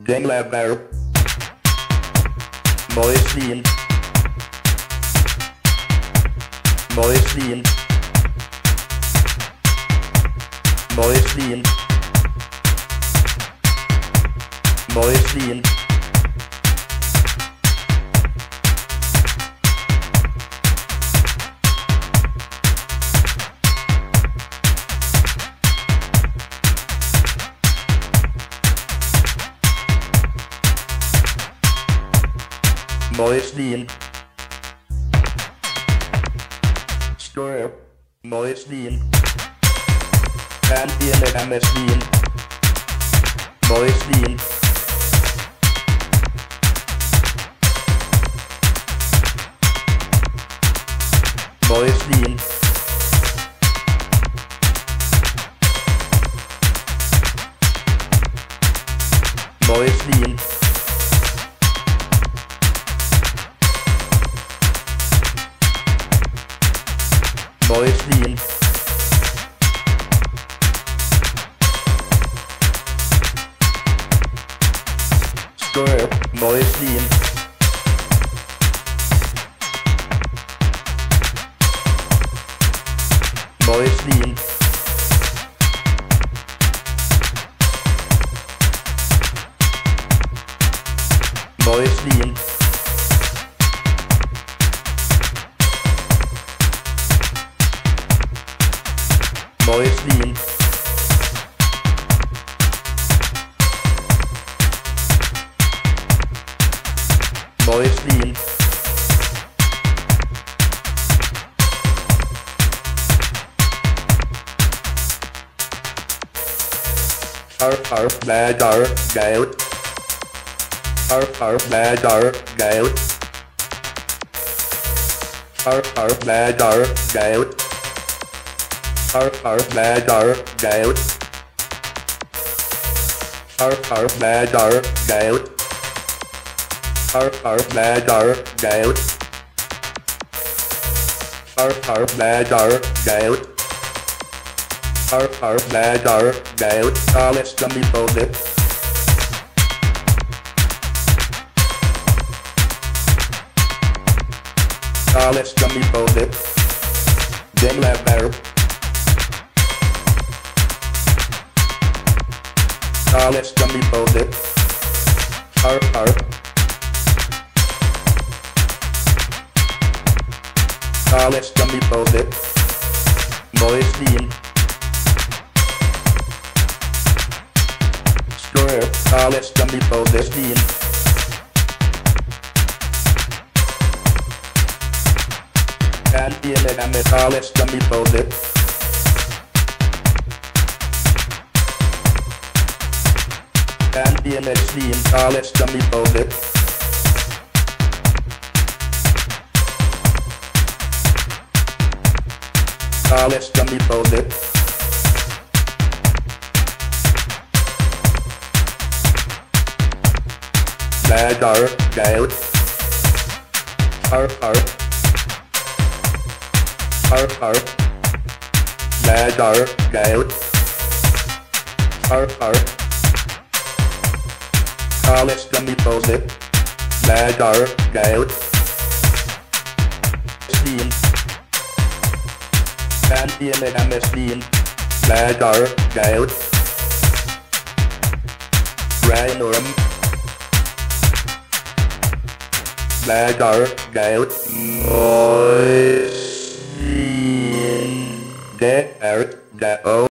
Denglaber Moislin Moislin Moislin Moislin Moislin Stir Moislin Antien Meslin Moislin Moislin Moislin Moislin Stir Moislin Moislin Moislin Moislin Moislin Bladder Goat Bladder Goat Bladder Goat Bladder Goat Bladder Goat Bladder Goat Bladder Goat Bladder Goat Alles gummy folded Alles gummy folded Denglaber Alles gummy folded Alles gummy folded Moislin Stir Alles gummy folded Moislin Antien Alles gummy folded Antien Meslin Alles gummy folded Alles gummy folded Bladder Goat Bladder Goat Alles gummy folded Bladder Goat Meslin Antien Meslin Bladder Goat Rhinorum Bladder Goat Moislin Der